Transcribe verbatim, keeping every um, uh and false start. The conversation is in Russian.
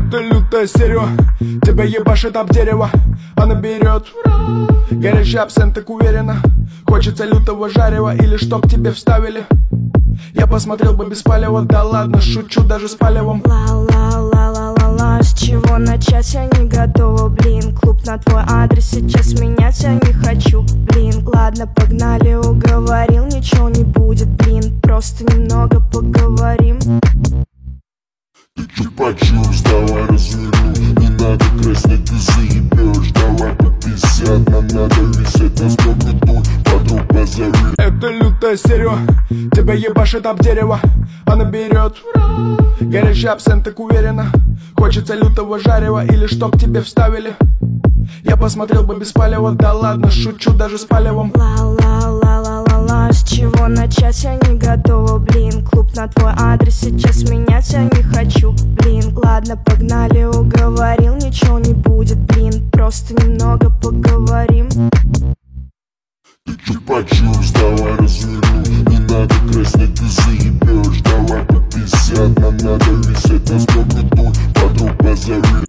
Это лютая стерео, тебя ебашит об дерево. Она берет горячий абсент, так уверенно. Хочется лютого жарева или чтоб тебе вставили. Я посмотрел бы без палева, да ладно, шучу даже с палевом. Ла-ла-ла-ла-ла-ла, с чего начать, я не готова, блин. Клуб на твой адрес, сейчас менять я не хочу, блин. Ладно, погнали, уговорил, ничего не будет, блин. Просто немного поговорим. Ты чупа-чупс, давай разверну. Не надо краснеть, ты заебешь. Давай по пятьдесят, нам надо висеть на сто дуй. Подруг позови. Это лютая стерео, тебя ебашит об дерево. Она берет горячий абсент, так уверенно. Хочется лютого жарева или чтоб тебе вставили. Я посмотрел бы без палева, да ладно, шучу даже с палевом. Ла-ла-ла-ла-ла-ла, с чего начать, я не готова, блин. Клуб на твой адрес, сейчас менять я не хочу, блин. Ладно, погнали, уговорил, ничего не будет, блин. Просто немного поговорим. Ты чупа-чупс, давай разверну. Не надо краснеть, ты заебешь. Давай по пятьдесят, нам надо висеть на сто дуй. Подруг позови.